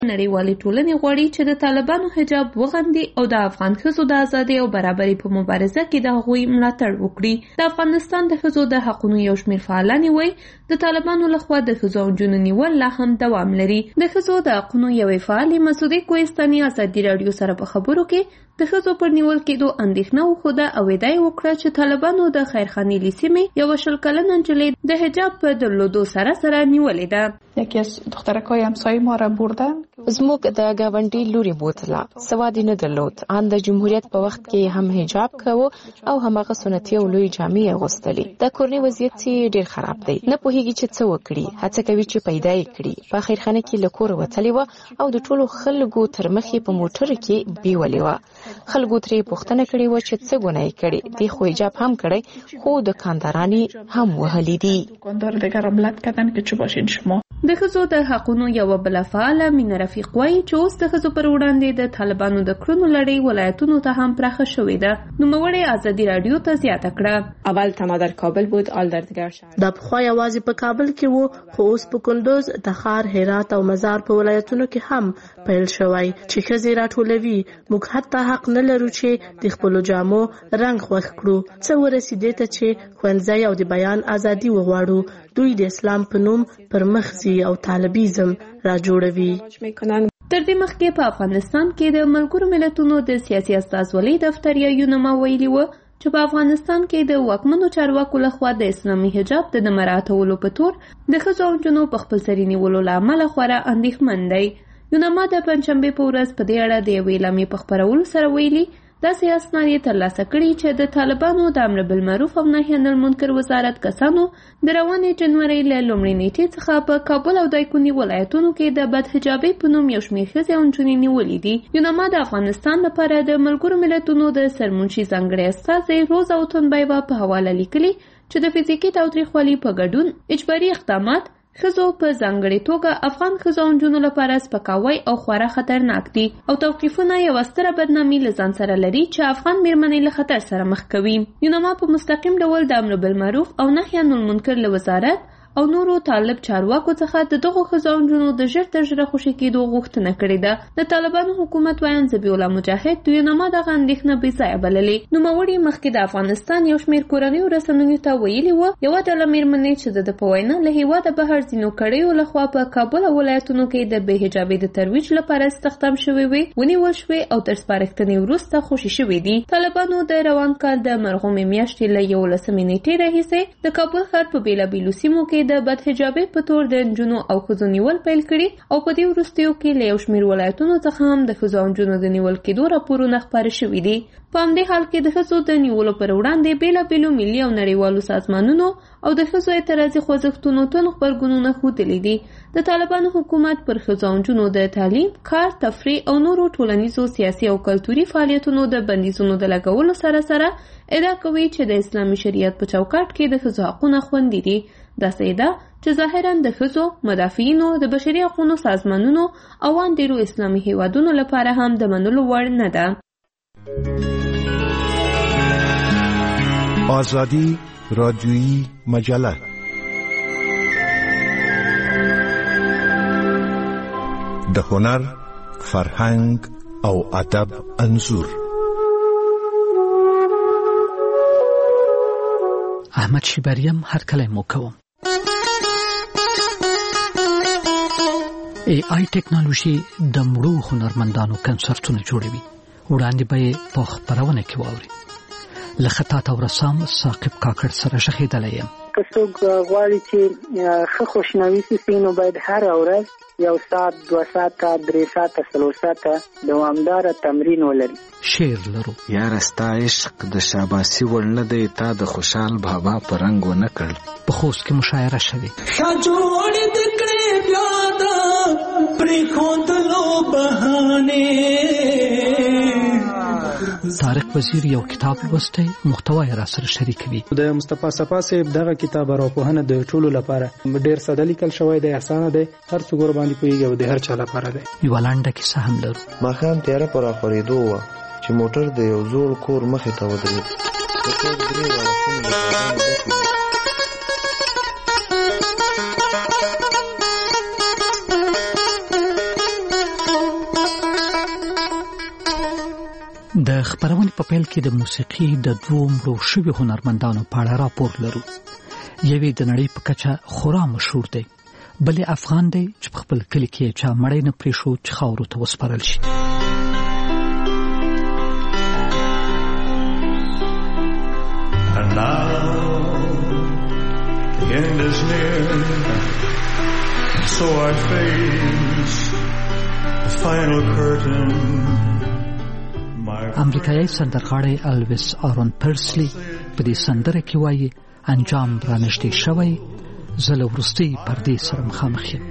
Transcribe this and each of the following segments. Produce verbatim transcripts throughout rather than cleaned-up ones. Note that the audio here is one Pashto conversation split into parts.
نړیوالې ټولنې غواړي چې د طالبانو حجاب وغندي او د افغان ښځو د ازادۍ او برابرۍ په مبارزه کې د هغوی ملاتړ وکړي. د افغانستان د ښځو د حقونو یو شمېر فعالانې وایي د طالبانو لخوا د ښځو او نجونو نیول لا هم دوام لري. د ښځو د حقونو یوې فعالې مسعودې کوهستاني ازادي راډیو سره په خبرو کې د ښځو پر نیول کېدو اندېښنه وښوده او ادعا یې وکړه چې طالبانو د خیرخانیلي سیمې یوه شل کلنه نجلۍ د حجاب په درلودو سره سره نیولې ده. یکی از دخترکای همسایه ما را بردن. زموږ د ګاونډي لوري بوتله سواد نه درلود. ان د جمهوریت په وخت کې هم حجاب کوو او همغه سنتي او لوی جامې اغوستلې. د کورنۍ وضعیت ډیر خراب دی. نه پوهیږي چې څه وکړي. هڅه کوي چې پیدا یې کړي. په خیرخانه کې له کور وتلې و او د ټولو خلکو تر مخې په موټر کې بیولې و. خلکو ترې پوښتنه کړې و چې څه ګناه یې کړې. دی خو حجاب هم کړی خو د کاندارانی هم وهلې دي. کاندار دیگر ملت کردن که چه باشین شما. د ښځو د حقونو یوه بله فعاله مینه رفیق وایي چې اوس د ښځو پر وړاندې د طالبانو د کړنو لړۍ ولایتونو ته هم پراخه شوې ده. نوموړې ازادي راډیو ته زیاته کړه. اول تنها در کابل بود، آل در دیگر شهر. دا پخوا یوازې په کابل کې وو خو اوس په کندوز، تخار، هرات او مزار په ولایتونو کې هم پیل شوی چې ښځې راټولوي. موږ حتی حق نه لرو چې د خپلو جامو رنګ خوښ کړو. څه ورسېدې ته چې ښوونځی او د بیان ازادي وغواړو. دوی د اسلام په نوم پر مخ ځي او طالبیزم را جوړوي. تر دې مخکې په افغانستان کې د ملګرو ملتونو د سیاسي استازولۍ دفتر یا یونما ویلي و چې په افغانستان کې د واکمنو چارواکو لخوا د اسلامي حجاب د نه مراعاتولو په تور د ښځو او نجونو په خپلسري نیولو له امله خورا اندېښمن دی. یونما د پنجشنبې په ورځ په دې اړه د یوې اعلامیې په خپرولو سره ویلي داسې اسناد یې ترلاسه کړي چې د طالبانو د امر بالمعروف او نهي عن المنکر وزارت کسانو د روانې جنورۍ له لومړۍ نیټې څخه په کابل او دایکنډي ولایتونو کې د بدحجابۍ په نوم یو شمېر ښځې او نجونې نیولې دي. یونما د افغانستان لپاره د ملګرو ملتونو د سرمنشي ځانګړي استازی روزا اوتونبایوا په حواله لیکلي چې د فزیکي تاوتریخوالي په ګډون اجباري اقدامات ښځو په ځانګړې توګه افغان ښځو او نجونو لپاره سپکاوی او خورا خطرناک دي او توقیفونه یوه ستره بدنامي له ځان سره لري چې افغان میرمنې له خطر سره مخ کوي. یونما په مستقیم ډول د امر بالمعروف او نهي عن المنکر له وزارت او نورو طالب چارواکو څخه د دغو ښځو او نجونو د ژر تر ژره خوشي کېدو غوښتنه کړې ده. د طالبانو حکومت ویاند ذبیح الله مجاهد د یونما دغه اندېښنه بې ځایه بللې. نوموړي مخکې د افغانستان یو شمېر کورنیو رسنیو ته ویلي وه یوه ډله میرمنې چې د ده په وینا له هېواده بهر ځینو کړیو لخوا په کابل او ولایتونو کې د بې حجابۍ د ترویج لپاره استخدام شوې وې ونیول شوې او تر سپارښتنې وروسته خوشي شوې دي. طالبانو د روان کال د مرغومې میاشتې له یولسمې نیټې راهیسې د کابل ښار په بېلابېلو سیمو کې د بدحجابۍ په تور د نجونو او ښځو نیول پیل کړي او په دې وروستیو کې له یو شمېر ولایتونو څخه هم د ښځو او نجونو د نیول کېدو راپورونه خپاره شوي دي. په همدې حال کې د ښځو د نیولو پر وړاندې بېلابېلو ملي او نړیوالو سازمانونو او د ښځو اعتراضي خوځښتونو تون غبرګونونه ښودلي دي. د طالبانو حکومت پر ښځو او نجونو د تعلیم، کار، تفریح او نورو ټولنیزو، سیاسي او کلتوري فعالیتونو د بندیزونو د لګولو سره سره ادعا کوي چې د اسلامي شریعت په چوکاټ کې د ښځو حقونه خوندي دي. داسې ده چې ظاهراً د ښځو، مدافعینو، د بشري حقونو سازمانونو او ان ډېرو اسلامي هیوادونو لپاره هم د منلو وړ نه ده. آزادی رادیویی مجله د هنر، فرهنګ او ادب انځور. احمد شیبریم هر کله مو کوم. ای آی ټیکنالوژي د مړو هنرمندانو کنسرتونه جوړوي. وړاندې به په خپرونه کې واوري. له خطاط او رسام ثاقب کاکړ سره شخېدلی یم. که څوک غواړي چې ښه خوشنوي سي نو باید هره ورځ یو ساعت، دوه ساعته، درې ساعته، څلور ساعته دوامداره تمرین ولري. شعر لرو. یاره ستا عشق د شاباسي وړ نه دی، تا د خوشحال بابا په رنګ ونه کړ. په خوست کې مشاعره شوې. ښه جوړ دې کړې بیا د پرېښودلو بهانې. طارق وزیر یو کتاب لوستی، محتوا یې را سره شریکوي. د مصطفی صفا صاحب دغه کتاب ارواپوهنه د ټولو لپاره ډېر ساده لیکل شوی دی، اسانه دی، هر څوک ورباندې پوهېږي او د هر چا لپاره دی. یوه لنډه کیسه هم لرو. ماښام تیاره په راخورېدو وه چې موټر د یو زوړ کور مخې ته ودرېد. د کور درې واړه خونې له بارانه ډکې وې. د خبرونې په پیل کې د موسیقي د دوه مړو شوي هنرمندانو په اړه راپور لرو. یوې د نړۍ په کچه خورا مشهور دی، بلې افغان دی چې په خپل کلي کې چا مړی نه پرېښود چې خاورو ته وسپارل شي. And now the end is near, so I face the final curtain. امریکایي سندرغاړی الویس آرون پرسلی په دې سندره کې وایي انجام رانږدې شوی، زه له وروستۍ پردې سره مخامخ یم.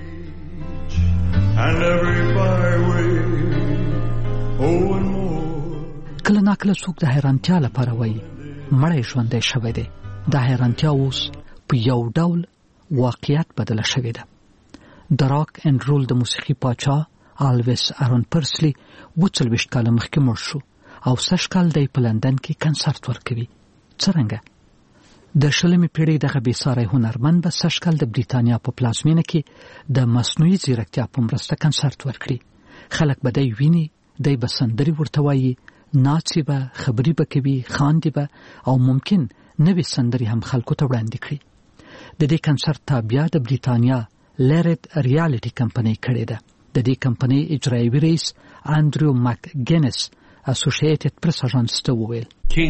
کله ناکله څوک د حیرانتیا لپاره وایي مړی ژوندی شوی دی. دا حیرانتیا اوس په یو ډول واقعیت بدله شوې ده. د راک اینډ رول د موسیقي پاچا الویس آرون پرسلی اووه څلوېښت کاله مخکې مړ شو او سږ کال دی په لندن کې کنسرت ورکوي. څرنګه؟ د شلمې پیړۍ دغه بېساری هنرمند به سږ کال د بریتانیا په پلازمینه کې د مصنوعي ځیرکتیا په مرسته کنسرت ورکړي. خلک به دی ویني، دی به سندرې ورته وایي، ناڅي به، خبرې به کوي، خاندي به او ممکن نوې سندرې هم خلکو ته وړاندې کړي. د دې کنسرت تابعه د بریتانیا لیرت ریالټي کمپنۍ کړې ده. د دې کمپنۍ اجرایوي رئیس انډریو مک ګینس اسوسییټډ پریس اژانس ته وویل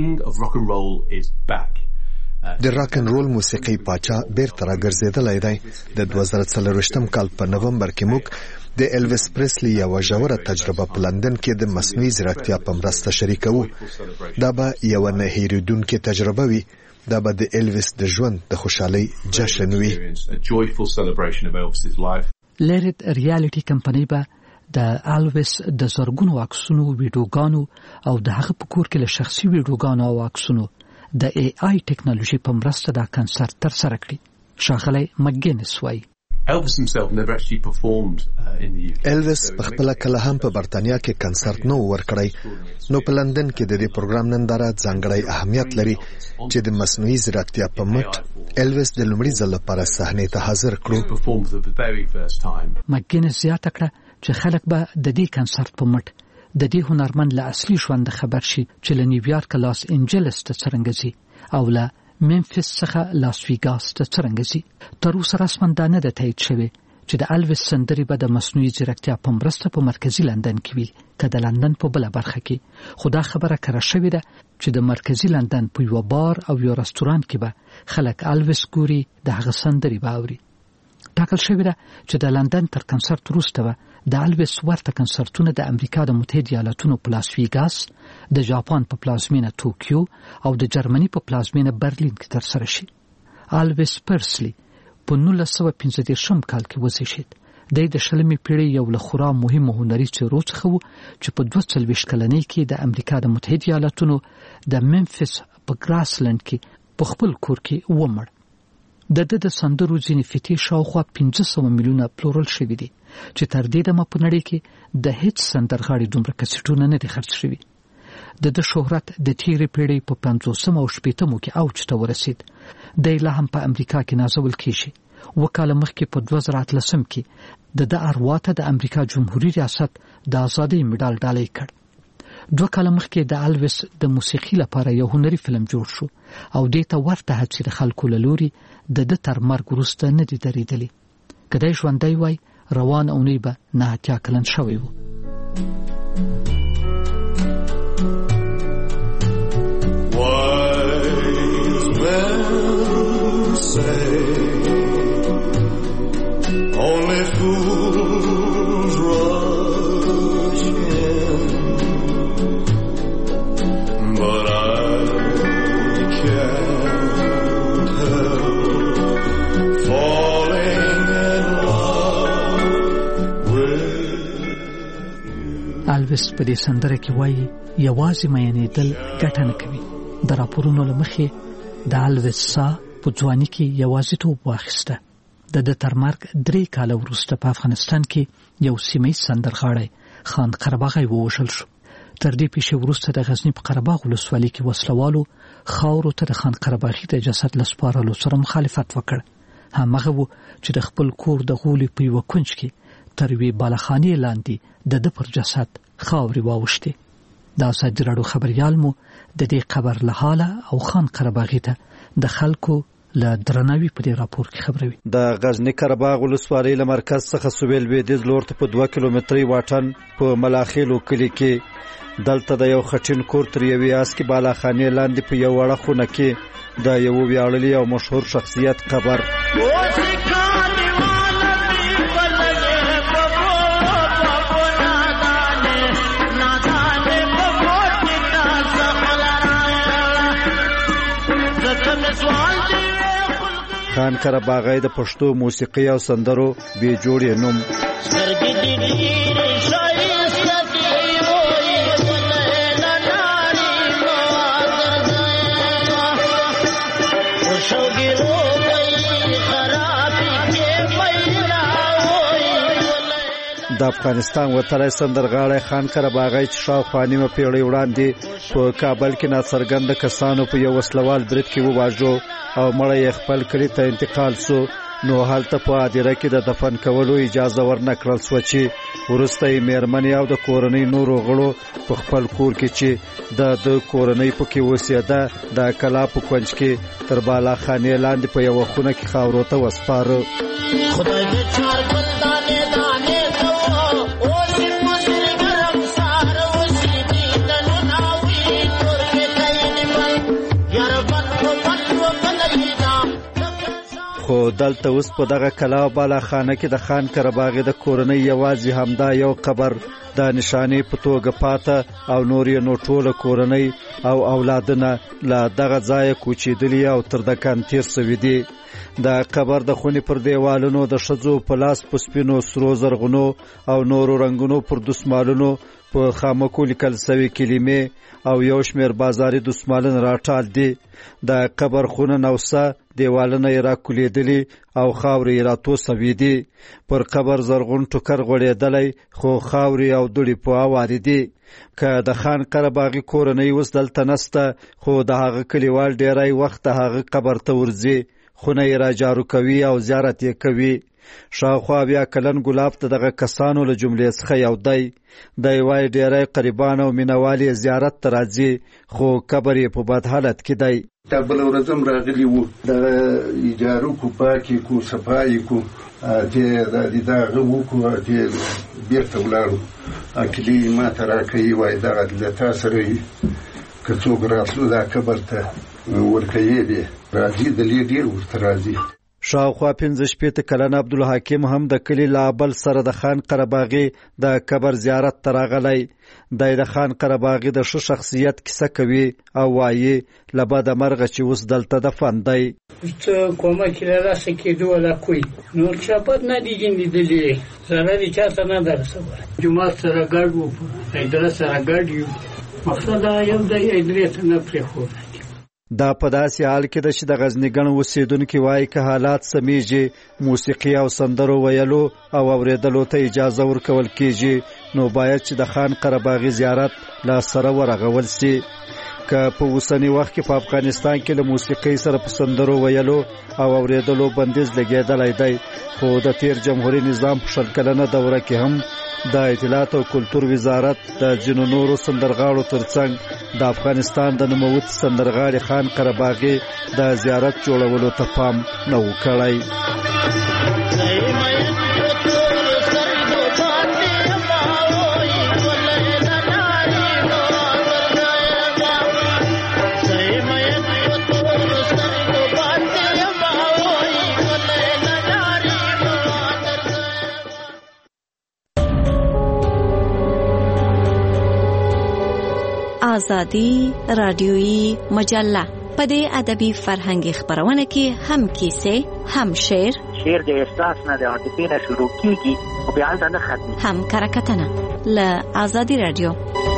د راک ان رول موسیقي پاچا بیرته راګرځېدلی دی. د دوه زره څلرویشتم کال په نومبر کې موږ د الویس پریسلی یوه ژوره تجربه په لندن کې د مصنوعي ځیرکتیا په مرسته شریکوو. دا به یوه نه هېرېدونکې تجربه وي. دا به د الویس د ژوند د خوشحالۍ جشن وي. لیرت ریالټي کمپنۍ به د الویس د زرګونو عکسونو، ویډیوګانو او د هغه په کور کې له شخصي ویډیوګانو او عکسونو د ای آی ټیکنالوژي په مرسته دا کنسرت ترسره کړي. ښاغلی مکګینس وایي الویس په خپله کله هم په برتانیا کې کنسرت نه و ورکړی، نو په لندن کې د دې پروګرام ننداره ځانګړی اهمیت لري چې د مصنوعي ځیرکتیا په مټ الویس د لومړي ځل لپاره صحنې ته حاضر کړو. مکګینس زیاته کړه چې خلک به د دې کنسرت په مټ د دې هنرمند له اصلي ژوند خبر شي چې له نیویارک لاس انجلس ته څرنګه ځي او له ممفیس څخه لاس ویګاس ته څرنګه ځي. تر اوسه رسما دا نه ده تایید شوې چې د الویس سندرې به د مصنوعي ځیرکتیا په مرسته په مرکزي لندن کې وي که د لندن په بله برخه کې. خو دا خبره کره شوې ده چې د مرکزي لندن په یوه بار او یو رستورانت کې به خلک الویس ګوري، د هغه سندرې به اوري. ټاکل شوې ده چې د لندن تر کنسرت وروسته به د الویس ورته کنسرتونه د امریکا د متحده ایالاتونو په لاس ویګاس، د جاپان په پلازمینه توکیو او د جرمني په پلازمینه برلین کې ترسره شي. الویس پرسلی په نولس سوه پنځه دېرشم کال کې وزیږېد. دی د شلمې پیړۍ یو له خورا مهمو هنري څېرو څخه و چې په دوه څلوېښت کلنۍ کې د امریکا د متحده ایالاتونو د ممفیس په ګراسلند کې په خپل کور کې ومړ. د ده د سندرو ځینې فتې شاوخوا پنځه سوه میلیونه پلورل شوي دي چې تر دې دمه په نړۍ کې د هیڅ سندرغاړي دومره کسټونه نه دي خرڅ شوي. د ده شهرت د تېرې پیړۍ په پنځوسم او شپېتمو کې اوج ته ورسید. دی لا هم په امریکا کې نازول کېږي. اووه کاله مخکې په دوه زره اتلسم کې د ده اروا ته د امریکا جمهوري ریاست د ازادۍ مډال ډالۍ کړ. دوه کاله مخکې د الویس د موسیقي لپاره یو هنري فلم جوړ شو او دې ته ورته هڅې د خلکو له لوري د ده تر مرګ وروسته نه دي درېدلې. که دی ژوندی وای روان اونۍ به نه اتیا کلن شوی و. Only fools rush in, but I can't help falling in love with you. الویس په دې سندره کې وایي یوازې میینېدل ګټه نه کوي. د راپورونو له مخې د الویس سا په ځواني کې یوازیتوب واخیسته. د ده تر مرګ درې کاله وروسته په افغانستان کې یو سیمه ییز سندرغاړی خان قرباغی ووژل شو. تر دې پیښې وروسته د غزني په قرهباغ ولسوالۍ کې وسلوالو خاورو ته د خان قرباغي د جسد له سپارلو سره مخالفت وکړ. همغه و چې د خپل کور د غولي په یوه کونج کې تر یوې بالخانې لاندې د ده پر جسد خاورې واوښتې. د ازادي راډیو خبريال مو د دې خبر له حاله او خان قرهباغي ته د خلکو له درناوي په راپور کې خبروي. د غزنی قرهباغ ولسوالۍ له مرکز څخه سویل لویدیځ لور ته په دوه کیلومتري واټن په ملاخیلو کلی کې دلته د یو خټین کور تر یوې اسکی بالاخانې لاندې په یو وړه خونه کې د یو ویاړلي او مشهور شخصیت قبر خان قرهباغی د پښتو موسیقي او سندرو بې جوړې نوم. د افغانستان وتلی سندرغاړی خان قرهباغی چې شاوخوا نیمه پیړۍ وړاندې په کابل کې ناڅرګنده کسانو په یو وسلوال برید کې وواژو او مړی یې خپل کلي ته انتقال سو، نو هلته په هدیره کې د دفن کولو اجازه ورنه کړل سوه چې وروسته یې میرمنې او د کورنۍ نورو غړو په خپل کور کې چې د د کورنۍ پکې اوسېده د کلا په کونج کې تر بالاخانې لاندې په یوه خونه کې خاورو ته وسپاره. خدای دې چار ګلدانې دانې خو دلته اوس په دغه کلا او بالاخانه کې د خان قرهباغی د کورنۍ یوازې همدا یو قبر د نشانې په توګه پاته او نور یې نو ټوله کورنۍ او اولادونه له دغه ځایه کوچېدلي او تر دکان تېر سوي دي. د قبر د خونې پر دیوالونو د ښځو په لاس په سپینو سرو زرغونو او نورو رنګونو پر دسمالونو په خامکو لیکل سوي کلمې او یو شمېر بازاري دسمالونه راټال دي. د قبر خونه نوسه دیوالونه یې راکولیدلي او خاورې یې راتو سوي دي. پر قبر زرغون ټوکر غوړېدلی خو خاورې او دوړې په هوارې دي. که د خان قرهباغي کورنۍ اوس دلته نسته، خو د هغه کلیوال ډیری وخت د هغه قبر ته ورځي، خونه یې را جارو کوي او زیارت یې کوي. شاوخوا بیا کلن ګلاب ته دغه کسانو له جملې څخه یو دی. دی وایي ډیری قریبان او مینوال یې زیارت ته راځي، خو قبر یې په بد حالت کې دی. دا بله ورځ هم راغلي وو، دغه ایجارو کو پاکې کو صفایي کو چې د هغه وکړو چې بېرته ولاړو. کلي ما ته راکوي وایي دغه له تا سره وي، که څوک راتلو دا قبر ته ورکوي بې راځي، دلې ډېر ورته راځي. شاوخوا پنځه شپېته کلن عبدالحکیم هم د کلي له ابل سره د خان قرهباغي د قبر زیارت ته راغلی. دی د خان قرهباغي د ښه شخصیت کیسه کوي او وایي له بده مرغه چې اوس دلته دفن دی. څه کمک له لاسه کېدو ولا کوي نور چا بد نه دي لیدلي، ضرر یې چاته نه ده رسولی. جومات سره ګډ وو، اداره سره ګډ یو، مقصد یو دی ادارې ته نه پرېښودی. دا په داسې حال کې ده چې د غزني ګڼ اوسېدونکي وایي که حالات سمیږي، موسیقي او سندرو ویلو او اورېدلو ته اجازه ورکول کېږي، نو باید چې د خان قرهباغي زیارت له سره ورغول سي. که په اوسني وخت کې په افغانستان کې له موسیقۍ سره په سندرو ویلو او اورېدلو بندیز لګېدلی دی، خو د تیر جمهوري نظام په شل کلنه دوره کې هم د اطلاعات او کلتور وزارت د ځینو نورو سندرغاړو ترڅنګ د افغانستان د نوموتي سندرغاړي خان قرهباغي د زیارت جوړولو ته پام نه و کړی. آزادی رادیویی مجله په دې ادبي فرهنګي خبرونه کې هم کیسې، هم شعر، شعر د احساس نه د عاطفې نه شروع کیږي او بیا هلته نه ختمي، هم کرکټنه له آزادی رادیو.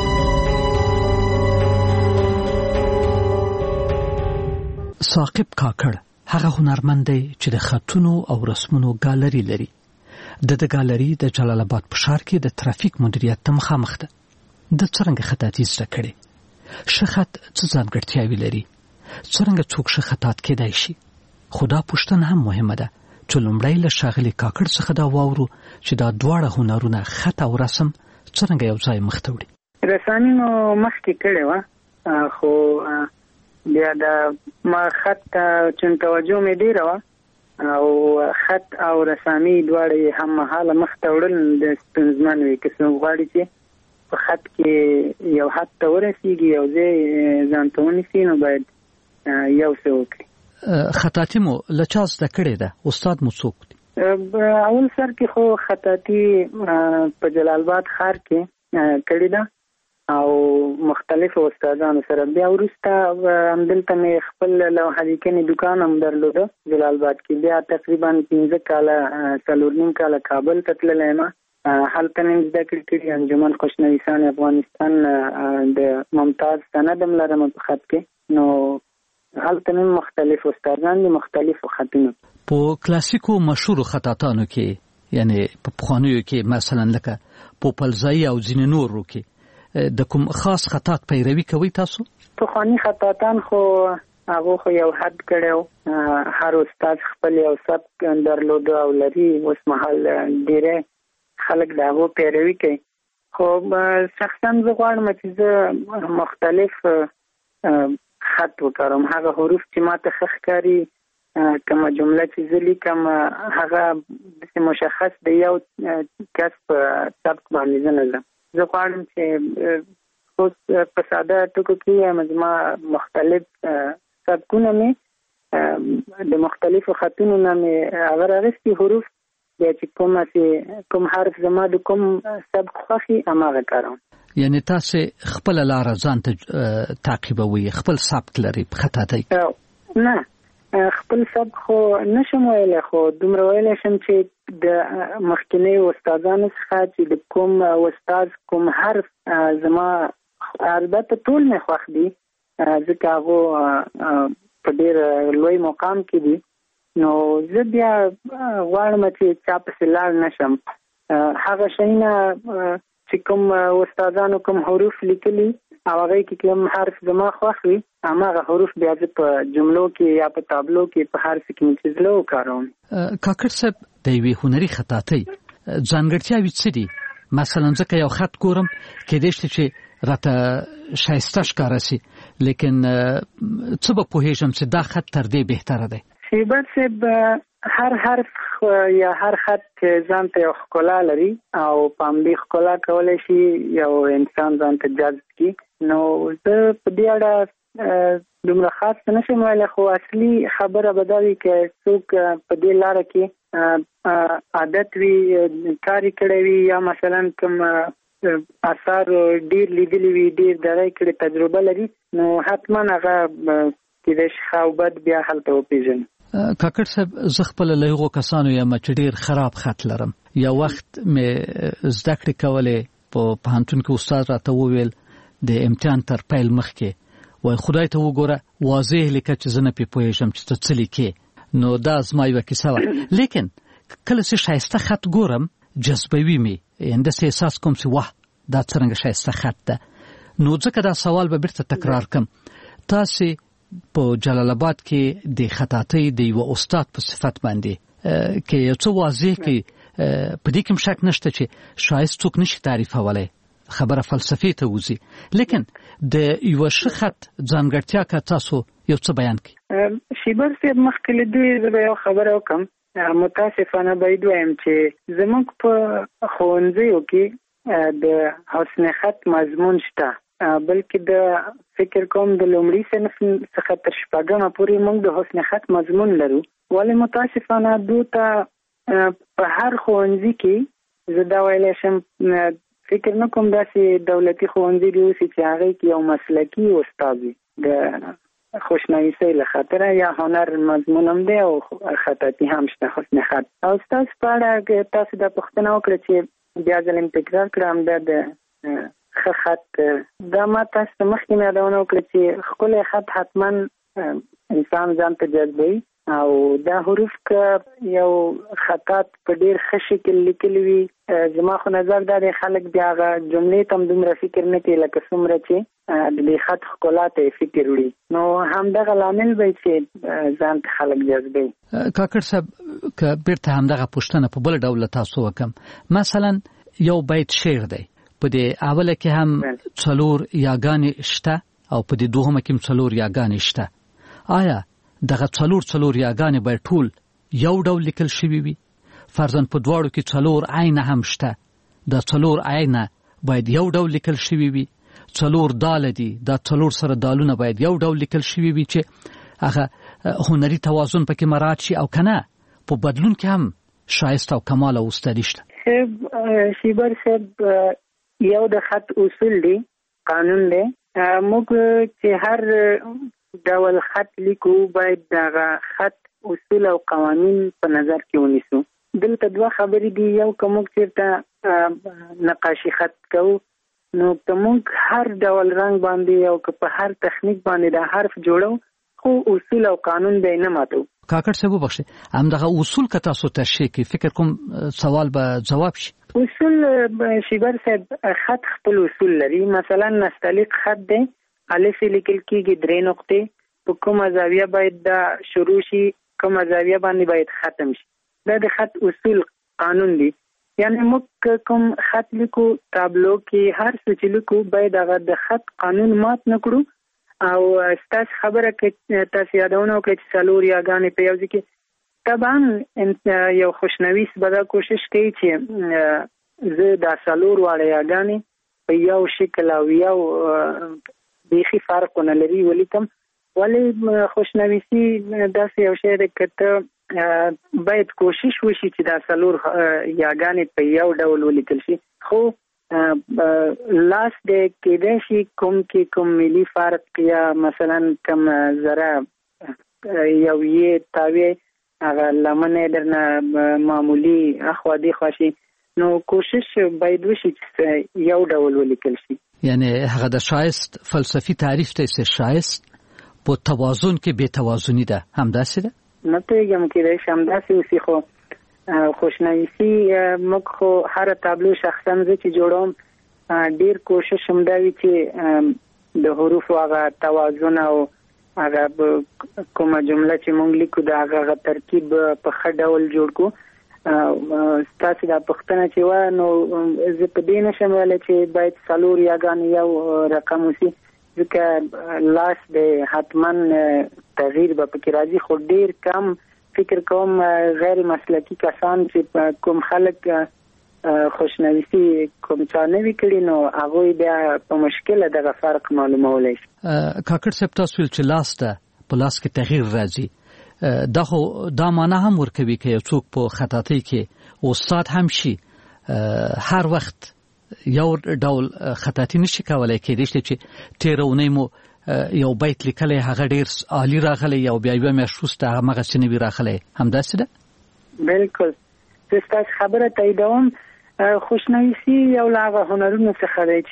ثاقب کاکړ هغه هنرمند دی چې د خطونو او رسمونو ګالري لري. د د ګالري د جلال آباد په ښار کې د ترافیک مدیریت ته مخامخ ده. د څرنګه خطاطي زده کړې، ښه خط څه ځانګړتیاوې لري، څرنګه څوک ښه خطاط کېدای شي. خو دا پوښتنه هم مهمه ده چې لومړی له ښاغلي کاکړ څخه دا واورو چې دا دواړه هنرونه، خط او رسم، څرنګه یو ځای مخ ته وړي. رسامي نو مخکې کړې وه، خو بیا د ما خط چون توجه مې ډېره وه او خط او رسامي دواړه هم مهاله مخته وړل د ستونزمن وي. که څوک غواړي چې په خط کې یو حد ته ورسېږي یو ځای ځان ته ونیسي نو باید یو څه وکړي. خطاطي مو له چا زده کړې ده؟ استاد مو څوک دی؟ اول سر کې خو خطاطي په جلال آباد ښار کې کړې ده او مختلفو استادانو سره. بیا وروسته همدلته مې خپل لوحه لیکنې دکان هم درلوده جلال آباد کې. بیا تقریبا پنځه کاله څلور نیم کاله کابل ته تللی یم، هلته مې زده کړې کړي. انجمن خوشنویسان افغانستان د ممتاز سند هم لرم په خط کې، نو هلته مې مختلف استادان دي مختلفو خطونو. په کلاسیکو مشهورو خطاطانو کې یعنی په پخوانیو کې مثلا لکه پوپلزایی او ځینې نورو کې د کوم خاص خطاط پیروي کوي تاسو؟ پخوانی خطاطان خو هغه خو یو حد کړو، هر استاد خپل یو سبک درلوده او لري. اوس مهال ډېری خلک د هغو پیروي کوي، خو شخصا زه غواړم چې زه مختلف خط وکړم. هغه حروف چې ما ته ښه ښکاري، کومه جمله چې زه لیکم هغه داسې مشخص د یو کس په سبک باندې زه نه ځم. زه غواړم چې اوس په ساده ټکو کې زما مختلف سبکونه مې د مختلفو خطونو نه مې هغه راغستي حروف، بیا چې کومه چې کوم حرف زما د کوم سبک خوښي هماغه کاروم. یعنی تاسو خپل لاره ځان ته تعقیبوي، خپل سبک لري په خطاطۍ؟ نه، خپل سبک خو نشم ویلی، خو دومره ویلی شم چې د مخکینیو استادانو څخه چې د کوم استاد کوم حرف زما البته ټول مې خوښ دي ځکه هغه په ډېر لوی مقام کې دي، نو زه بیا غواړم چې چا پسې لاړ نشم. هغه شیونه چې کوم استادانو کوم حروف لیکلي او هغه کې کوم حرف زما خوښ وي هماغه حروف بیا زه په جملو کې یا په تابلو کې په هر څه کې مې چې زه وکاروم. کاکړ صاحب د یوې هنري خطاطۍ ځانګړتیاوې څه دي؟ مثلا ځکه یو خط ګورم کېدای شي چې راته ښایسته ښکاره سي، لیکن څه به پوهېږم چې دا خط تر دې بهتره دی. شیبت صاحب هر حرف یا هر خط ځان ته یو ښکلا لري او په همدې ښکلا کولی شي یو انسان ځان ته جذب کړي. نو زه په دې اړه دومره خاص څه نشم ویلی، خو اصلي خبره به دا وي که څوک په دې لاره کې عادت وي، کار یې کړی وي، یا مثلا کوم اثار ډېر لیدلی وي، ډېر دری کړې تجربه لري، نو حتما هغه کېدای شي ښه او بد بیا هلته وپېژني. کاکړ صاحب زه خپل له هغو کسانو یم چې ډېر خراب خط لرم. یو وخت مې زده کړې کولې په پوهنتون کې استاد راته وویل د امتحان تر پیل مخکې وایي خدای ته وګوره واضح لیکه چې زه نه پې پوهېږم چې ته څه لیکې. نو دا زما یوه کیسه وه، لیکن کله چې ښایسته خط ګورم جذبوي مې، یعنې داسې احساس کوم چې واه دا څرنګه ښایسته خط ده. نو ځکه دا سوال به بیرته تکرار کړم، تاسې په جلال آباد کې د خطاطۍ د یو استاد په صفت باندې کې یو څه واضح کې په دې کې شک نشته چې شایست څوک نشي تعریفولی، خبره فلسفي ته وځي، لیکن د یو ښه خط ځانګړتیا که تاسو یو څه بیان کړئ. شیبر صاحب مخکې له دې زه به یو خبره وکړم. متاسفانه باید وایم چې زموږ په ښوونځیو کې د حسن خط مضمون شته، بلکې د فکر کوم د لومړي صنف څخه تر شپږمه پورې موږ د حسن خط مضمون لرو، ولې متاسفانه دوی ته په هر ښوونځي کې زه دا ویلی شم فکر نه کوم داسې دولتي ښوونځي دي اوسي چې هغې کې یو مسلکي استاد وي د خوشنویسۍ له خاطره، یا هنر مضمون هم دی او خطاطي هم شته حسن خط. او ستاسو په اړه تاسو دا پوښتنه وکړه چې بیا ځل م تکرار کړم دا د ښه خط، دا ما تاسو ته مخکې مې یادونه وکړه چې ښکلی خط حتما انسان ځان ته جذبوي، او دا حروف که یو خطاط په ډېر ښه شکل لیکلي وي، زما خو نظر دا دی خلک بیا هغه جملې ته هم دومره فکر نه کوي لکه څومره چې د دې خط ښکلا ته یې فکر وړي، نو همدغه لامل به چې ځان ته خلک جذبوي. کاکړ صاحب که بیرته همدغه پوښتنه په بل ډول تاسو وکړم، مثلا یو بیت شعر دی، په دې اوله کې هم څلور یاګانې شته او په دې دوهمه کې هم څلور یاګانې شته. آیا دغه څلور څلور یاګانې باید ټول یو ډول لیکل شوي وي؟ فرضاً په دواړو کې څلور عینه هم شته، دا څلور عینه باید یو ډول لیکل شوي وي. څلور داله دي، دا څلور سره دالونه باید یو ډول لیکل شوي وي چې هغه هنري توازن پکې مراعات شي، او کنه په بدلون کې هم شایسته او کمال او استادي شته. شیبر صاحب یو د خط اصول دی، قانون دی. موږ چې هر ډول خط لیکو باید دغه خط اصول او قوانین په نظر کې ونیسو. دلته دوه خبرې دي. یو که موږ چېرته نقاشي خط کوو نو که موږ هر ډول رنګ باندې او که په هر تخنیک باندې د حرف جوړو خو اصول او قانون به نه ماتو. کاکړ صاحب وبخښئ، همدغه اصول که تاسو تشریح کړئ فکر کوم سوال به جواب شي. اصول شیبر صاحب خط خپل اصول لري. مثلا نستعلیق خط دی، الف لیکل کېږي درې نقطې، په کومه زاویه باید دا شروع شي، کومه زاویه باندې باید ختم شي. دا د خط اصول قانون دی. یعنی موږ کوم خط لیکو تابلو کې هر څه چې لیکو باید هغه د خط قانون مات نه کړو. او ستاسو خبره کې تاسو یادونه وکړئ چې څلور یاګانې په یو ځای کې، طبعا یو خوشنویس به دا کوشش کوي چې زه دا څلور واړه یاګانې په یو شکل او یو بیخي فرق ونه لري ولیکم. ولې خوشنویسي داسې یو شی دی که ته باید کوشش وشي چې دا څلور یاګانې په یو ډول ولیکل شي. خو لاس د کېدای شي کوم کې کوم ملي فرق یا مثلا کوم ذره یو یې تاوی هغه لمنې درنه معمولی اخوا دیخوا شي، نو کوشش باید وشي چې یو ډول ولیکل شي. یعنی هغه د شایست فلسفي تعریف ته چې شایست په توازن کې بې توازنی ده، همداسې ده؟ نه پوهېږم کېدای شي همداسې اوسي. خو خوشنویسي موږ خو هره تابلو شخصا زه چې جوړوم ډېر کوشش همدا وي چې د حروفو هغه توازن او هغه کومه جمله چې موږ لیکو د هغه ترکیب په ښه ډول جوړ کړو. ستاسې دا پوښتنه چې وه نو زه په دې نشم ویلی چې باید څلور یاګانې یو رقم وسي، ځکه لاس د حتما تغییر به پکې راځي. خو ډېر کم فکر کوم غیر مسلکی کسان چې کوم خلک خوشنویسي کوم چا نه وي کړي نو هغوی بیا په مشکله دغه فرق معلومولی شي. کاکړ صاحب تاسو ویل چې لاس ته په لاس کې تغییر راځي، دا خو دا معنا هم ورکوي که یو څوک په خطاطۍ کې استاد هم شي هر وخت یو ډول خطاطي نشي کولی. کېدای شي چې تېره اونۍ مو یو بیت لیکلی هغه ډېر عالي راغلی او بیا یوه میاشت وروسته همغسې نه وي راغلی، همداسې ده؟ بلکل، زه ستاسو خبره تاییدوم. خوشنویسي یو له هغه هنرونو څخه دی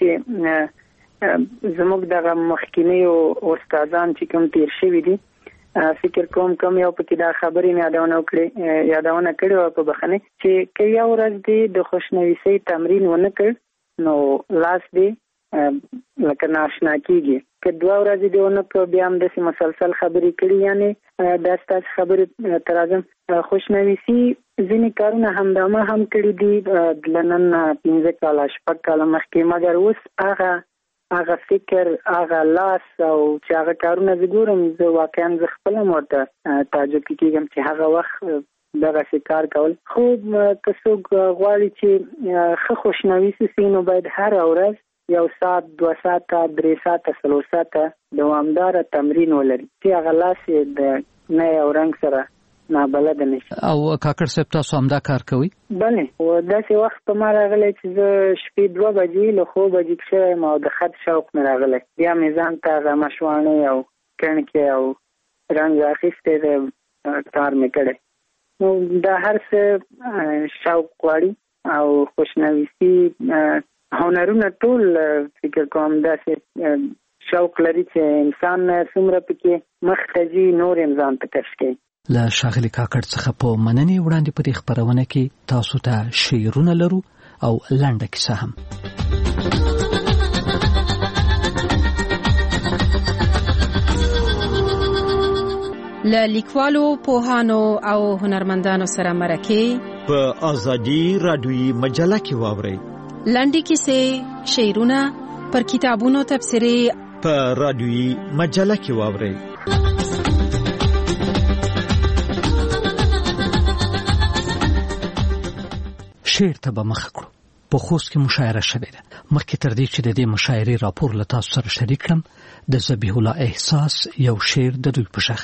چې زموږ دغه مخکینیو استادان چې کوم تېر شوي دي، فکر کوم کوم یو پکې دا خبرې مې یادونه وکړې یادونه کړې وه په بخښنې چې که یو ورځ دې د خوشنویسۍ تمرین ونه کړ نو لاس دې لکه ناشنا کېږي. که دوه ورځې دې ونه کړو بیا هم داسې مسلسل خبرې کړي، یعنې دا ستاسې خبرې ته راځم. خوشنویسي ځینې کارونه همدامه هم کړي دي له نن پنځه کاله شپږ کاله مخکې، مګر اوس هغه هغه فکر هغه لاس او چې هغه کارونه زه ګورم زه واقعا زه خپله هم ورته تعجب کېږم چې هغه وخت دغسې کار کول. خو که څوک غواړي چې ښه خوشنویسي سي نو باید هره ورځ یو ساعت دوه ساعته درې ساعته څلور ساعته دوامداره تمرین ولري چې هغه لاس یې د نی او رنګ سره نابلده نشي. او کاکړ صاحب تاسو همدا کار کوئ؟ بلې، داسې وخت په ما راغلی چې زه شپې دوه بجې له خوبه جګ شوی یم او د خط شوق مې راغلی، بیا مې ځان ته هغه مشواڼۍ او کڼکې او رنګ اخیستی دی کار مې کړی. نو دا هر څه شوق غواړي او خوشنویسي هنرونه ټول فکر کوم داسې شوق لري چې انسان څومره پکې مخته ځي نور یې ځان ته کش کوي. له ښاغلي کاکړ څخه په مننې وړاندې په دې خپرونه کې تاسو ته شعرونه لرو او لنډه کیسه هم. له لیکوالو، پوهانو او هنرمندانو سره مرکې په ازادي راډیوي مجله کې واورئ. لنډې کیسې، شعرونه پر کتابونو تبصرې په رادیوي مجله کې واورئ. شعر ته به مخ کړو. په خوست کې مشاعره شوې ده. مخکې تر دې چې د دې مشاعرې راپور له تاسو سره شریک کړم، د ذبیح الله احساس یو شعر د دوی په شخ.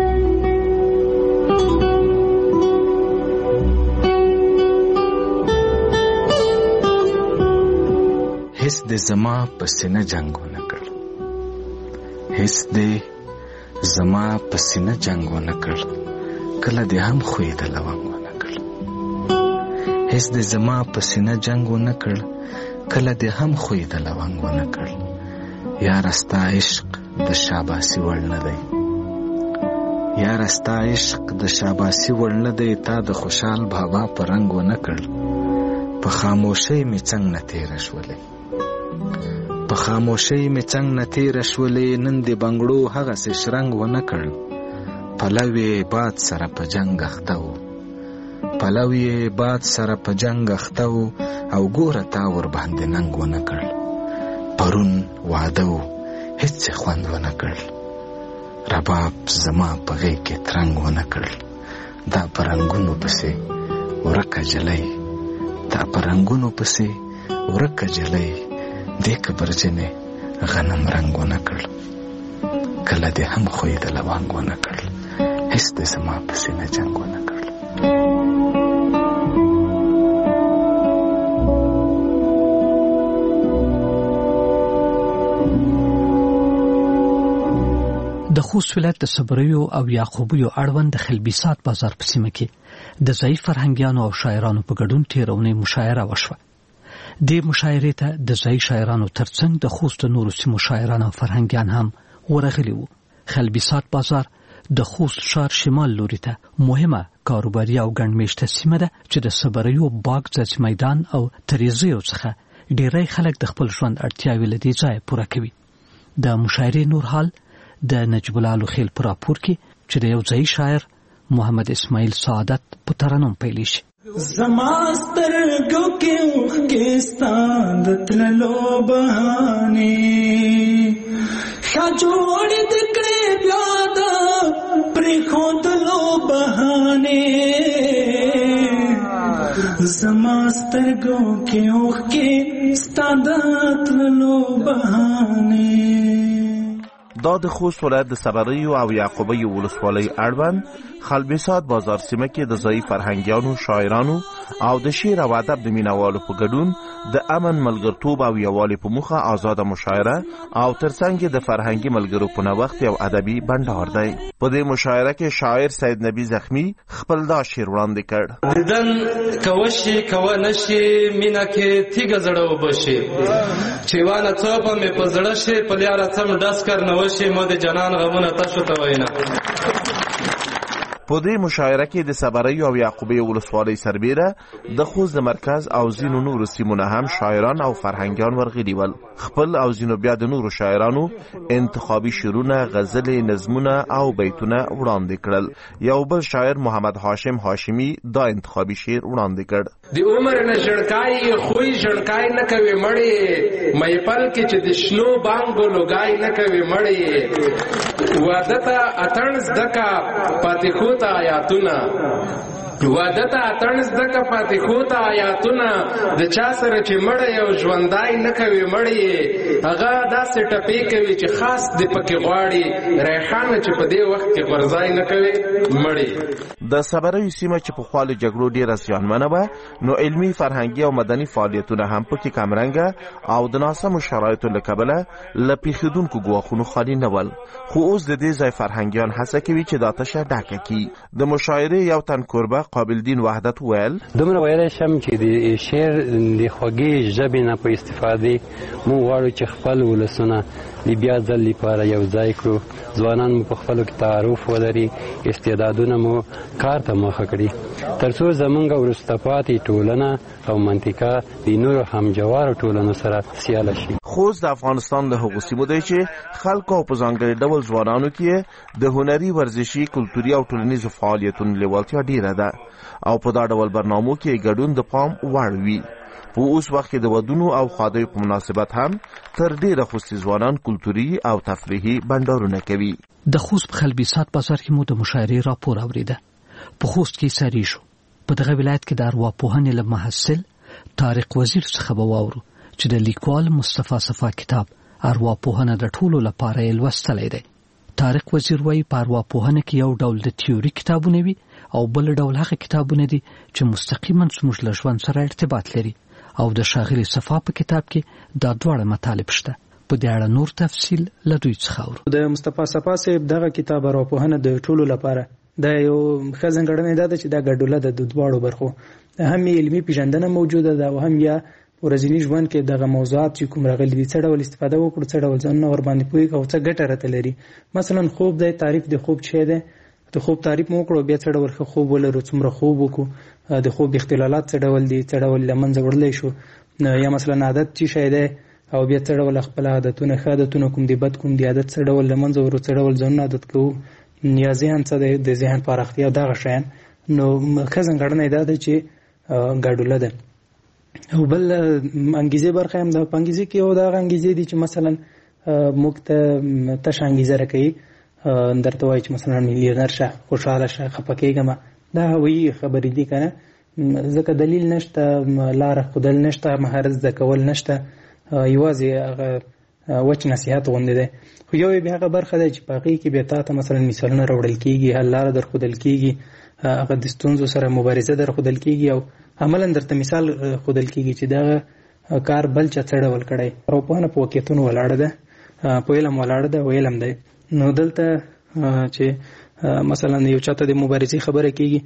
هیڅ د زما په سینه جنگ ونه کړ، هیڅ د زما په سینه جنگ ونه کړ، کله دې هم خوې د لونګ ونه کړ. هیڅ د زما په سینه جنگ ونه کړ، کله دې هم خوې د لونګ ونه کړ. یاره ستا عشق د شاباسي وړ نه دی، یاره ستا عشق د شاباسي وړ نه دی. تا د خوشحال بابا په رنګ ونه کړ، په خاموشۍ مې څنګ نه تېره شولې، په خاموشۍ مې څنګ نه تېره شولې. نن د بنګړو هغسې شرنګ ونه کړ، پلو یې باد سره په جنګ اخته و، پلو یې باد سره په جنګ اخته و. او ګوره تا ور باندې ننګ ونه کړ، پرون واده و هیڅ خوند ونه کړ. رباب زما په غېږ کې ترنګ ونه کړ، دا په رنګونو پسې ورکه جلۍ، دا په رنګونو پسې ورکه جلۍ. دې کبرجنې غنم رنګ ونه کړ، کله دې هم خوې د لونګ ونه کړ. هیڅ د زما په سینه جنګ ونه کړ. د خوست ولایت د صبریو او یعقوبیو اړوند د خلبیسات بازار په سیمه کې د ضعیف فرهنګیانو او شاعرانو په ګډون تېرونې مشاعره وشوه. دې مشاعرې ته د ځایي شاعرانو ترڅنګ د خوست نورو سیمو شاعران او فرهنګیان هم ورغلي وو. خلبیسات بازار د خوست ښار شمال لوري ته مهمه کاروباري او ګڼمېشته سیمه ده چې د صبریو باغ ځاځي میدان او تریزیو څخه ډېری خلک د خپل ژوند اړتیاوې له دې ځایه پوره کوي. د مشاعرې نور حال د نجیب الله لوخیل په راپور کې چې د یو ځایي شاعر محمد اسماعیل سعادت په ترنم پیلې شي. زما سترګو کې اوښکې ستا د تللو بهانې ښه جوړې د کړې بیا د پرېښودلو بهانې. زما سترګو کې اوښکې ستا د تللو بهانې. دا د خوست ولایت د صبریو او یعقوبیو ولسوالۍ اړوند خلبیسات بازار سیمه کې د ځایي فرهنګیانو، شاعرانو او د شعر او ادب د مینوالو په ګډون د امن، ملګرتوب او یووالي په موخه آزاده مشاعره او ترڅنګ د فرهنګي ملګرو په نوښت یو ادبي بندار دی. په دې مشاعره کې شاعر سید نبی زخمی خپل دا شعر وړاندې کړ. دیدن کوشي کوه نشي مینا کې تیګه زړه وبشي چې وانه څوپه مې په زړه شي په لیاره څم ډس کر نه وشي مو د جنان غمونه تاسو ته وینا. په دې مشاعره کې د صبریو او یعقوبیو ولسوالۍ سربیره د خوست د مرکز او ځینو نورو سیمو نه هم شاعران او فرهنګیان ورغلي ول. خپل او ځینو بیا د نورو شاعرانو انتخابي شعرونه، غزلې، نظمونه او بیتونه وړاندې کړل. یو بل شاعر محمد هاشم هاشمی دا انتخابي شعر وړاندې کړ. د عمر نه ژړکای خوې ژړکای نه کوي مړې، مې پل کې چې د شنو بانګو لوګای نه کوي مړې. واده ته اتڼ زدکا پاتې خو ته آیاتونه، واده ته اتڼ زدکا پاتې خو ته آیاتونه. د چا سره چې مړی او ژوندای نه کوي مړی، هغه داسې ټپې کوي چې خاص دې پکې غواړي. ریحانه چې په دې وخت کې غورځای نه کوي مړی. د صبریو سیمه چې پخوا له جګړو ډېره زیانمنه وه، نو علمي، فرهنګي او مدني فعالیتونه هم پکې کمرنګه او د ناسمو شرایطو له کبله له پیښېدونکو ګواښونو خالي نه ول. خو اوس د دې ځای فرهنګیان هڅه کوي چې دا تشه ډکه کړي. د مشاعرې یو تن کوربه قابل دین وحدت ویل: دومره ویلی شم چې د شعر د خوږې ژبې نه په استفادې موږ غواړو چې خپل ولسونه د بیا ځل لپاره یو ځای کړو. ځوانان مو په خپلو کې تعارف ولري، استعدادونه مو کار ته مخه کړي، تر څو زمونږ وروسته پاتې ټولنه او منطقه د نورو همجوارو ټولنو سره سیاله شي. خوست د افغانستان له هغو سیمو دی چې خلکو او په ځانګړي ډول ځوانانو کې د هنري، ورزشي، کلتوري او ټولنیزو فعالیتونو لیوالتیا ډیره ده او په دا ډول برنامو کې ګډون د پام وړ وي. په اوس وخت کې د ودونو او خادیو په مناسبت هم تر ډیره خوستي ځوانان کلتوري او تفریحي بندرونه کوي. د خوست په خلبیسات بازار کې مو د مشاعرې راپور اوریده. په خوست کې ساری شو. په دغه ولایت کې د ارواپوهنې له محصل طارق وزیر څخه به واورو چې د لیکوال مصطفی صفا کتاب ارواپوهنه د ټولو لپاره یې لوستلی دی. طارق وزیر وایي په ارواپوهنه کې یو ډول د تیوري کتابونه وي او بل ډول هغه کتابونه دي چې مستقیما زموږ له ژوند سره ارتباط لري او د ښاغلي صفا په کتاب کې دا دواړه مطالب شته. په دې اړه نور تفصیل له دوی څخه اورو. د مصطفی صفا صاحب دغه کتاب ارواپوهنه د ټولو لپاره دا یو ښه ځانګړنه ده چې دا ګډوله ده د دواړو برخو، هم علمي پیژندنه موجوده ده او هم یا ورځنی ژوند کې دغه موضوعات چې کوم راغلي دي څه ډول استفاده وکړو، څه ډول ځان ور باندې پوهیږو او څه ګټه راته لري. مثلا خوب دی، تعریف د خوب څه دی، د خوب تعریف مو وکړو، بیا څه ډول خوب ولرو، څومره خوب وکړو، د خوب اختلالات څه ډول دي، څه ډول لمنځه وړلی شو، یا مثلا عادت چې شی دی او بیا څه ډول خپل عادتونه ښه عادتونه کوم دي، بد کوم دي، عادت څه ډول لمنځه ورو، څه ډول ځانونه عادت کوو، یا ذهن څه دی، د ذهن پراختیا دغه شیان. نو ښه ځانګړنه دا ده چې ګډوله ده. او بل انګیزې برخه هم د انګیزې کې یو دغه انګیزې دي چې مثلا موږ ته تشه انګیزه راکوي، درته وایي چې مثلا میلیونر شه، خوشحاله شه، خفه کېږم، دا هوایي خبرې دي که نه، ځکه دلیل نشته، لاره ښودل نشته، مهارت زده کول نشته، یوازې هغه وچ نصیحت غوندې دی. خو یو بیا هغه برخه دی چې په هغې کې بیا تا ته مثلا مثالونه راوړل کېږي، حل لاره در ښودل کېږي، هغه د ستونزو سره مبارزه در ښودل کېږي او عملا درته مثال ښودل کېږي چې دغه کار بل چا څه ډول کړی. ارواپوهنه په واقعیتونو ولاړه ده، په علم ولاړه ده او علم دی. نو دلته چې مثلا یو چاته د مبارزې خبره کېږي،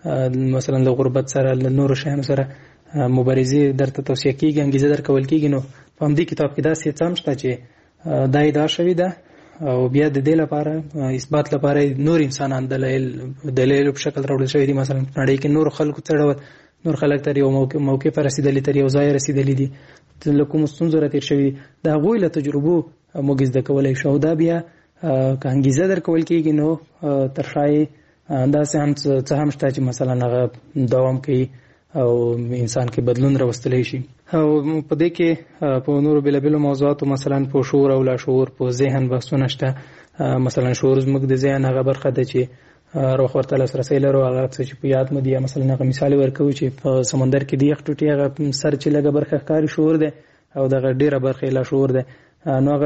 مثلا له غربت سره، له نورو شیانو سره مبارزې درته توصیه کېږي، انګیزه درکول کېږي، نو په همدې کتاب کې داسې څه هم شته چې دا ادعا شوې ده او بیا د دې لپاره اثبات لپاره نور انسانان دلایل دلایل په شکل راوړل شوي دي. مثلا په نړۍ کې نور خلکو څه ډول نور خلک تر یو موقع موقع پر رسیدلي، تر یو ځای رسیدلي دي، له کومو ستونزو راتېر شوي دي، د هغوی له تجربو موږ زده کولی شو. دا بیا که انګیزه درکول کېږي نو تر شایې داسې هم څه هم شته چې مثلا هغه دوام کوي او انسان کې بدلون راوستلی شي. او په دې کې په نورو بېلابېلو موضوعاتو مثلا په شعور او لاشعور، په ذهن بحثونه شته. مثلا شعور زموږ د ذهن هغه برخه ده چې روح ورته لاسرسی لرو، هغه څه چې په یاد مو دي. مثلا هغه مثال ورکوو چې په سمندر کې د یخ ټوټې هغه سر چې لږه برخه ښکاري شعور دی او دغه ډېره برخه یې لاشعور دی. نو هغه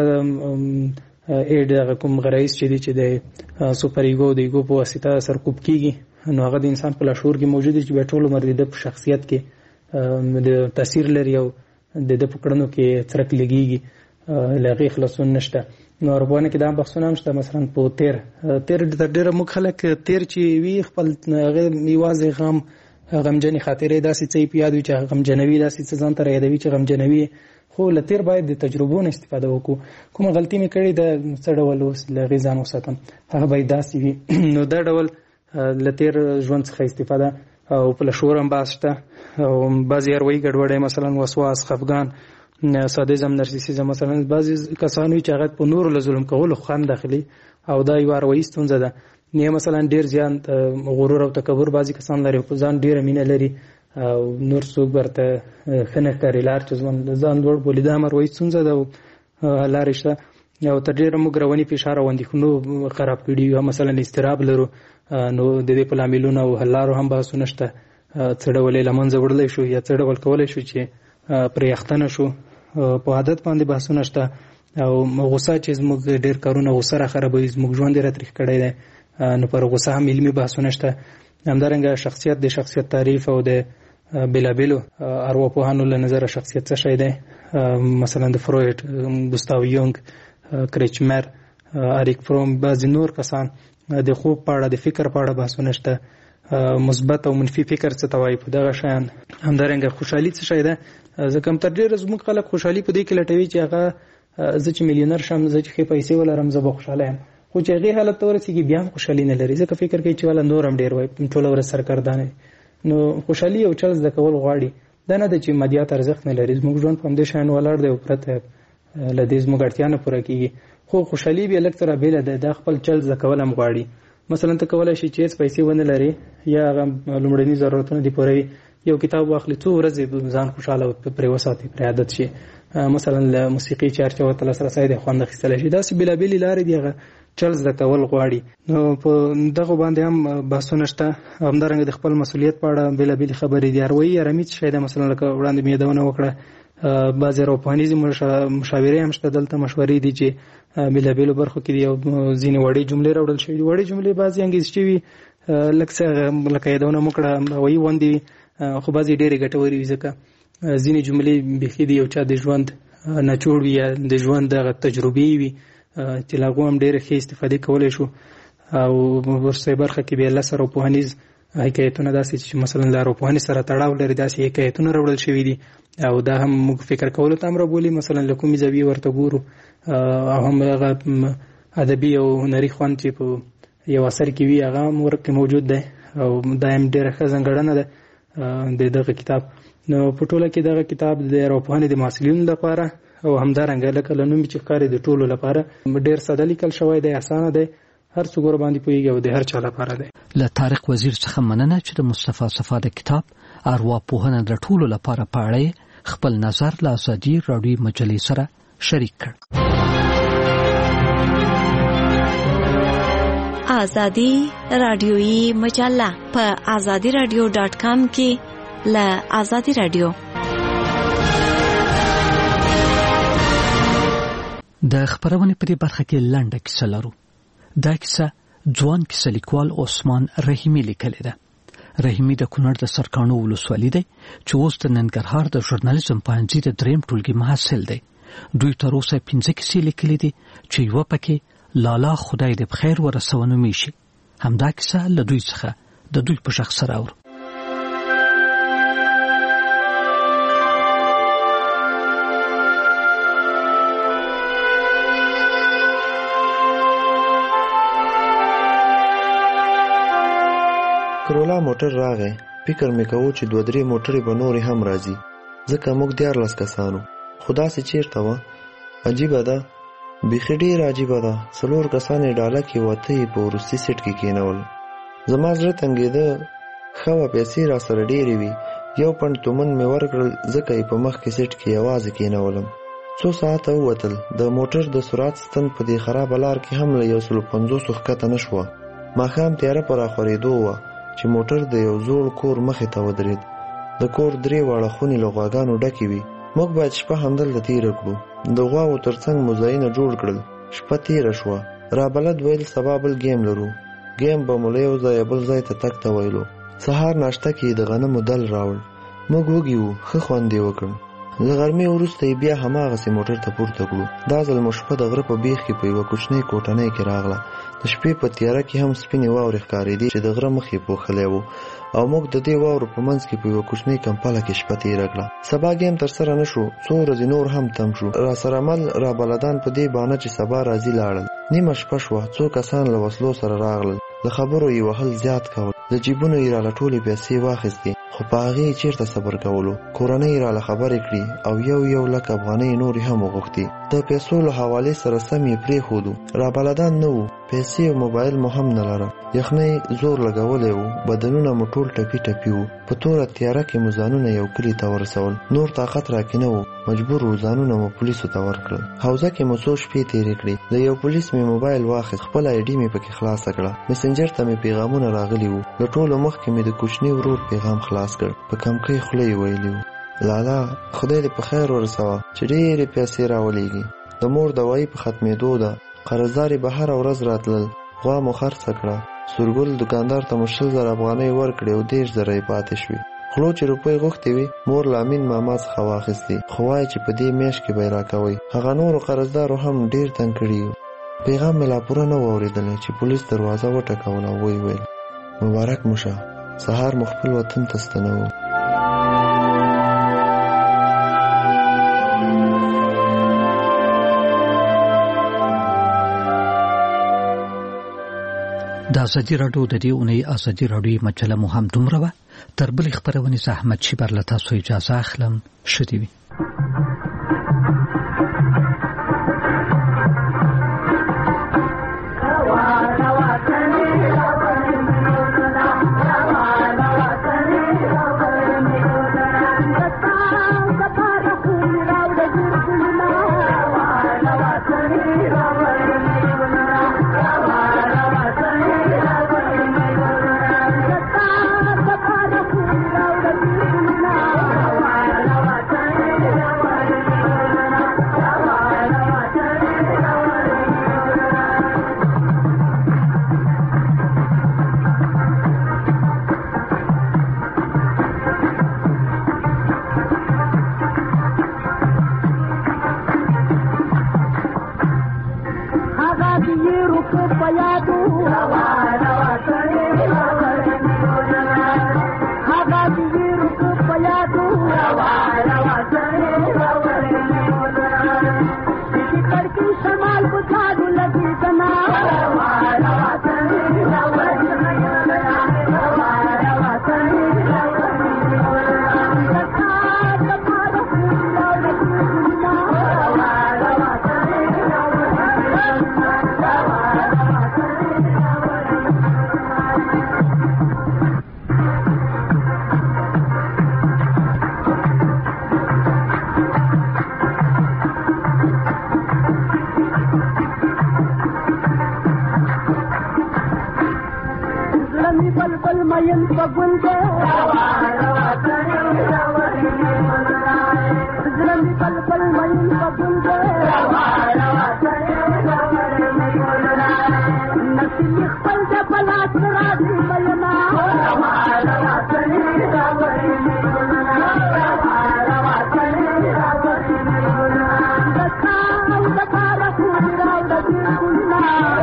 ایډ هغه کوم غرایز چې دي چې د سوپر ایګو د ایګو په واسطه سرکوب کېږي، نو هغه د انسان په لاشعور کې موجود دي چې بیا ټول عمر د ده په شخصیت کې د تاثیر لري او د ده په کړنو کې څرک لګېږي، له هغې خلاصون نشته. نو ارواپوهنه کې دا بحثونه هم شته. مثلا په تیر تیر تر ډېره موږ خلک تیر چې وي خپل هغه یوازې غم غمجنې خاطرې داسې څه یې په یاد وي چې غمجنوي، داسې څه ځان ته رایادوي چې غمجنوي. خو له تیر باید د تجربو نه استفاده وکړو. کومه غلطي مې کړې ده، څه ډول اوس له هغې ځان وساتم، هغه باید داسې وي. نو دا ډول له تیر ژوند څخه استفاده. او په لاشعور هم بحث شته او بعضې اروايي ګډوډۍ، مثلا وسواس، خفګان، سادیزم، نرسیسیزم. مثلا بعضې کسان وي چې هغه په نورو له ظلم کولو خوند اخلي او دا یوه اروايي ستونزه ده. یا مثلا ډېر زیان غرور او تکبر بعضې کسان لري، په ځان ډېره مینه لري او نور څوک ورته ښه نه ښکاري، لار چې ځان لوړ بولي، دا هم اروايي ستونزه ده او لارې شته. او تر ډېره موږ رواني فشار او اندېښنو خراب کړي یو. مثلا اضطراب لرو، نو د دې په لاملونو او حل لارو هم بحثونه شته. څه ډول یې له منځه وړلی شو یا څه ډول کولی شو چې پرې اخته شو. په عادت باندې بحثونه شته. او غوسه چې زموږ ډېر کارونه غوسه را خرابوي، زموږ ژوند یې را تریخ کړی دی، نو پر غوسه هم علمي بحثونه شته. همدارنګه شخصیت، د شخصیت تعریف او د بېلابېلو ارواپوهانو له نظره شخصیت څه شی دی. مثلا د فروید، ګوستاو یونګ، کریچمر، اریک فروم، بعضې نور کسان د خوب په اړه، د فکر په اړه بحثونه شته. مثبت او منفي فکر څه ته وایي، په دغه شیان. همدارنګه خوشحالي څه شی ده، ځکه هم تر ډېره زموږ خلک خوشحالي په دې کې لټوي چې هغه زه چې میلیونر شم، زه چې ښې پیسې ولرم، زه به خوشحاله یم. خو چې هغې حالت ته ورسېږي بیا هم خوشحالي نه لري، ځکه فکر کوي چې والا نور هم ډېر وایي، ټوله ورځ سرګردانه وي. نو خوشحالي یو چل زده کول غواړي. دا نه ده چې مادیات ارزښت نه لري، زموږ ژوند په همدې شیان ولاړ دی او پرته له دې زموږ اړتیا نه پوره کېږي. خو خوشحالي بیا لږ تر بېله ده، دا خپل چل زده کول هم غواړي. مثلا ته کولای شي چې هیڅ پیسې ونه لري یا لومړني ضرورتونه دی پوره یو کتاب واخلي څو ورځې ځان خوشاله پرې وساتي پرې عادت شي مثلا له موسیقي چارچه او تل سره ساده خوند اخیستل شي دا چې بلا بلی لارې دیغه چل زده کول غواړي نو په دغه باندې هم بحثونه شته همدارنګه د خپل مسولیت په اړه بلا بلی خبرې دی اروي رمیت شي دا مثلا لکه وړاندې میدونه وکړه بعض اروپانیزم مشاورې هم شته دلته مشورې دي چې بلا بلی برخو کې یو ځینې وړې جملې راوړل شوی وړې جملې بعضی انګلیسي شوی لکه لکه یادونه مکړه وایي وندي خو بعضی ډېرې ګټورې وي ځکه ځینې جملې بيخي دی یو چا د ژوند نچوړ وي یا د ژوند دغه تجربې وي چې لاغو هم ډېرې ښې استفادې کولی شو او ورسره برخه کې بیا الله سره روحانیز حکایتونه داسې چې مثلا له روحاني سره تړاو لري داسې حکایتونه راوړل شوي دي او دا هم موږ فکر کولو ته هم رابولي مثلا له کومې زاویې ورته ګورو او هم هغه ادبي او هنري خوند چې په یو اثر کې وي هغه هم ورکې موجود دی او دا هم ډېره ښه ځانګړنه ده د دغه کتاب نو په ټوله کې دغه کتاب د اروپاني د محصلینو لپاره او همدارنګه لکه لنوم چې ښکاري د ټولو لپاره ډېر ساده لیکل شوی دی اسانه دی هر څوک ور باندې پوهیږي او د هر چا لپاره دی له طارق وزیر څخه مننه چې د مصطفی صفا د کتاب ارواپوهنه د ټولو لپاره په اړه خپل نظر له ازادي راډیو مجلې سره شریک کړ ازادي راډیوي مجله په ازادي راډیو ډاټ کام کې له ازادي راډیو د خبرونه په دې برخه کې لنډه کیسه لرو دا کیسه ځوان کیسه لیکوال عثمان رحیمی لیکلې ده رحیمی د کونړ د سرکانو ولسوالۍ دی چې اوس د ننګرهار د ژورنالیزم پوهنځي د دریم ټولګي محصل دی دوی تر اوسه پنځه کیسې لیکلې دي چې یوه پکې لالا خدای دې بخیر ورسونه میشي همدا کیسه له دوی څخه د دوی په شخص سره اورو کرولا موټر راغی فکر مې کوو چې دوه درې موټرې به نورې هم راځي ځکه موږ دیارلس کسانو خو داسې چېرته وه عجیبه ده بیخي ډېر عجیبه ده څلور کسان یې ډاله کې وته یې په وروستي سیټ کې کېنول زما زړه تنګېده ښه وه پیسې راسره ډېرې وي یو پنډ تومن مې ورکړل ځکه یې په مخکې سیټ کې یوازې کېنولم څو ساعته ووتل د موټر د سرعت ستن په دې خرابه لار کې هم له یو سلو پنځوسو ښکته نه شوه ماښام تیاره په راخورېدو وه چې موټر د یو زوړ کور مخې ته ودرېد د کور درې واړه خونې له غواګانو ډکې وي موږ باید شپه همدلته تېره کړو د غواوو تر څنګ مو ځایونه جوړ کړل شپه تېره شوه رابلد ویل سبا بل ګیم لرو ګیم به مو له یو ځایه بل ځای ته تګ ته ویلو سهار ناشته کې د غنمو دل راوړ موږ وږي وو ښه خوند یې وکړ له غرمې وروسته یې بیا هماغسې موټر ته پورته کړو دا ځل مو شپه د غره په بیخ کې په یوه کوچنۍ کوټنۍ کې راغله د شپې په تیاره کې هم سپینې واورې ښکارېدې چې د غره مخ یې پوښلی و او موږ د دې واورو په منځ کې په یوه کوچنۍ کمپله کې شپه تېره کړه سبا ګیم ترسره نه شو څو ورځې نور هم تم شو راسره مل رابلدان په دې بانه چې سبا راځي لاړل نیمه شپه شوه څو کسان له وسلو سره راغلل له خبرو یې وهل زیات کول د جیبونو یې راله ټولې پیسې واخیستې خو په هغې یې چېرته صبر کولو کورنۍ یې راله خبرې کړي او یو یو لک افغانۍ نورې هم وغوښتې د پیسو له حوالې سره سم یې پرېښودو رابلدان نه وو پیسې او موبایل مو هم نه لره یخنۍ زور لګولی و بدنونه مو ټول ټپي ټپي وو په توره تیاره کې مو ځانونه یو کلي ته ورسول نور طاقت راکې نه و مجبور و ځانونه مو پولیسو ته ورکړل حوزه کې مو څو شپې تېرې کړې د یو پولیس مې موبایل واخیست خپله آی ډي مې پکې خلاصه کړه مسنجر ته مې پیغامونه راغلي وو له ټولو مخکې مې د کوچني ورور پیغام خلاص کړ په کمکۍ خوله یې ویلي وو لالا خدای دې په خیر ورسوه چې ډېرې پیسې راولېږي د مور دوایي په ختمېدو ده قرضدارې به هره ورځ راتلل غوا مو خرڅه کړه سورګل دکاندار ته مو شل زره افغانۍ ورکړې او دېرش زره یې پاتې شوې خلو چې روپۍ غوښتې وي مور له امین ماما څخه واخیستې خو وایي چې په دې میاشت کې به یې راکوئ هغه نورو قرضدارو هم ډېر تنګ کړي وو پیغام مې لا پوره نه و اورېدلی چې پولیس دروازه وټکوله او ویې ویل مبارک مو شه سهار مو خپل وطن ته ستنوو د ازادي راډیو د دې اونۍ ازادي راډیو مجله مو هم دومره وه تر بلې خپرونې زه احمد شیبر له تاسو اجازه اخلم ښه دې وي Wow, wow, wow, پیادو هغه دې رکو پیادو چې کړکی شمال بوتاډو لګي کنا بلبل مین پگل دے زلمی بلبل مین پگل دے نسیم خپل دے بلات راضی مینا دکھا او دکھا رکھو راو دکی کلنا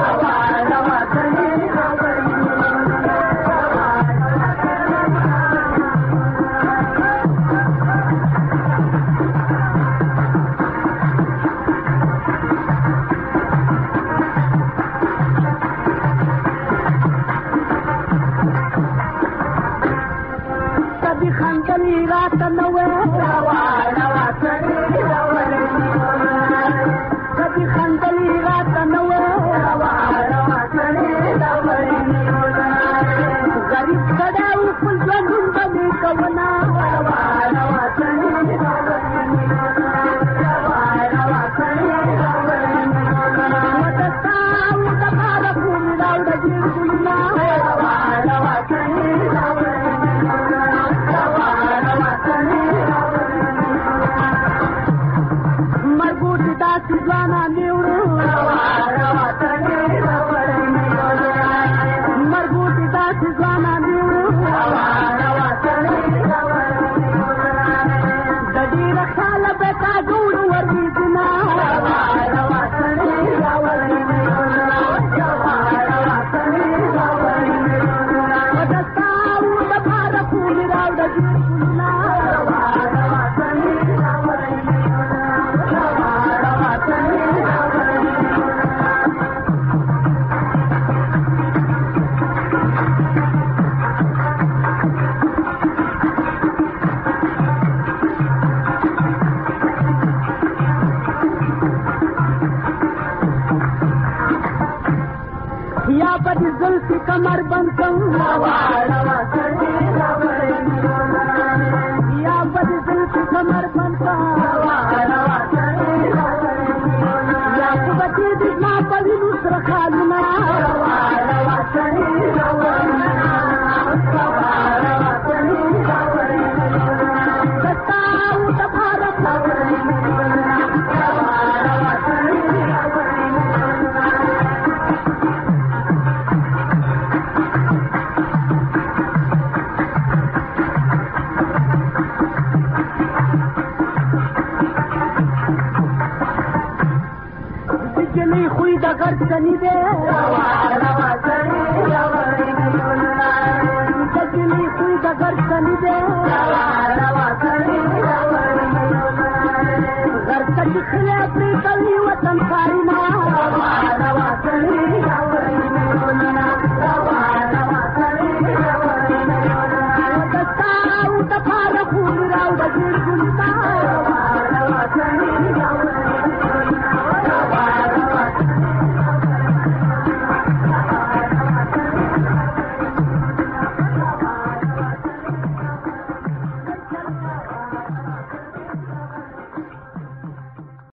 خندلی رات نوے کبھی خندلی رات نوے غریب کڑا اوپر جنون بنی کونا ودستا ودکا رکھون راو دجیر کلنا Suzana Neuro Marguti da Suzana Neuro Dadira Khala Beta Guru Wardina Wadasta Uda Para Puli Rauda Jirkulna या बड़ी जुल्फी कमर बंदम या बड़ी जुल्फी कमर बंदम या कुबती दिखना पड़ी दूसरा खालना बताओ दफारा बिजली हुई दगर चनी दे बिजली हुई दगर चनी दे घर तक खिले अपनी कली वतन सारी ना